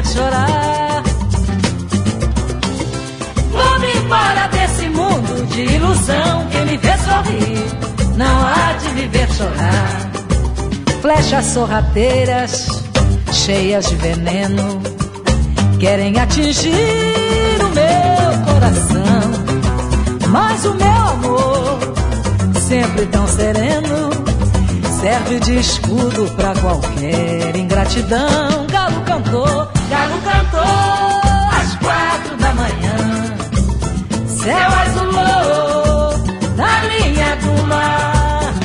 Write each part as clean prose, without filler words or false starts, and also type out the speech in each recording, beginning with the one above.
ver chorar. Vou-me embora desse mundo de ilusão. Quem me vê sorrir não há de me ver chorar. Flechas sorrateiras, cheias de veneno, querem atingir o meu coração. Mas o meu amor, sempre tão sereno, serve de escudo pra qualquer ingratidão. Galo cantou às 4 da manhã. Céu azulou na linha do mar.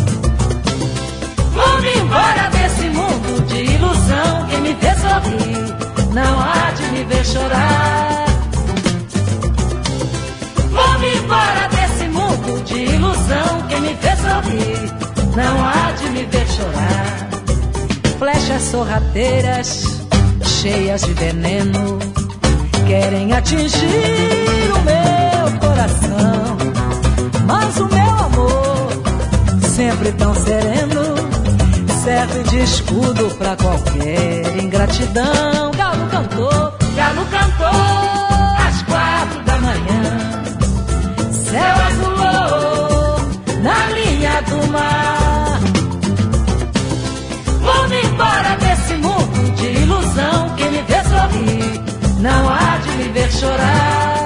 Vou-me embora desse mundo de ilusão. Quem me vê sorrir não há de me ver chorar. Vou-me embora desse mundo de ilusão. Quem me vê sorrir não há de me ver chorar. Flechas sorrateiras, cheias de veneno, querem atingir o meu coração. Mas o meu amor, sempre tão sereno, serve de escudo pra qualquer ingratidão. Galo cantou às 4 da manhã. Céu azulou na linha do mar. Vou-me embora desse mundo de ilusão. Quem me vê sorrir não há de me ver chorar.